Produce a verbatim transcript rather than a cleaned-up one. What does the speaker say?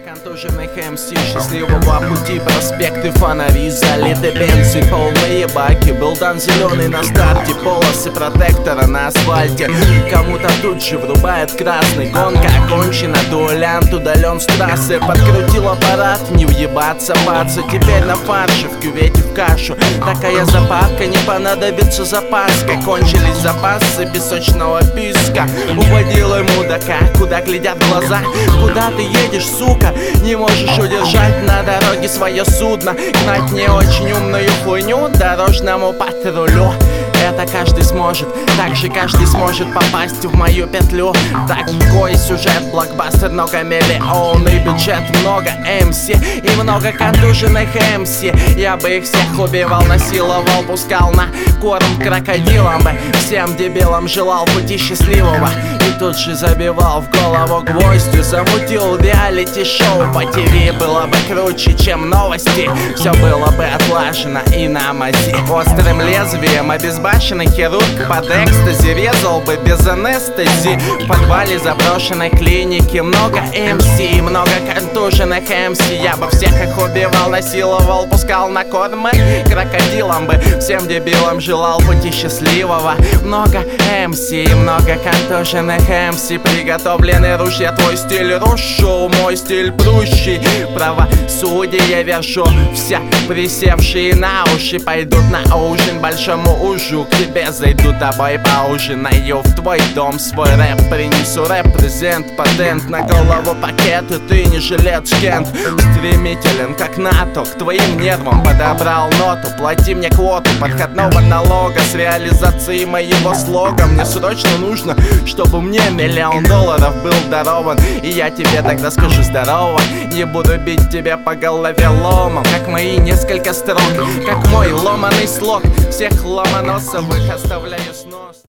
контуженных эм си, счастливого пути, проспекты, фонари, залиты бензы, полные баки. Был дан зеленый на старте, полосы протектора на асфальте. Кому-то тут же врубает красный. Гонка окончена, дуэлянт удален с трассы. Подкрутил аппарат, не въебаться, баца. Теперь на фарше, в кювете, в кашу. Такая заправка, не понадобится запаска. Кончились запасы песочного песка. Уводил ему мудака, куда глядят глаза. Куда ты едешь, сука? Не можешь удержать на дороге свое судно. Гнать не очень умную хуйню дорожному патрулю. Это каждый сможет, так же каждый сможет попасть в мою петлю. Такой сюжет, блокбастер, многомиллионный бюджет, много эм си и много контуженных эм си. Я бы их всех убивал, насиловал, пускал на корм крокодилам бы. Всем дебилам желал пути счастливого и тут же забивал в голову гвоздью. Замутил реалити-шоу по ТВ, было бы круче, чем новости. Все было бы отлажено и на мази. Острым лезвием обезбашенный хирург под экстази резал бы без анестезии. В подвале заброшенной клиники много эм си, много контуженных эм си. Я бы всех их убивал, насиловал, пускал на корм крокодилам бы. Всем дебилам желал пути счастливого. Много эм си, много контуженных эм си. Приготовлены ружья, твой стиль рушу, мой стиль прущий. Правосудие вершу, все присевшие на уши пойдут на ужин большому ужу. К тебе зайду, тобой поужинаю, в твой дом свой рэп принесу. Репрезент, патент на голову пакеты, ты не жилец Кент. Стремителен как НАТО, к твоим нервам подобрал ноту. Плати мне квоту подходного налога с реализацией моего слога. Мне срочно нужно, чтобы мне миллион долларов был дарован. И я тебе тогда скажу здорово. Не буду бить тебя по голове ломом, как мои несколько строк, как мой ломаный слог. Всех ломоносовых оставляю снос.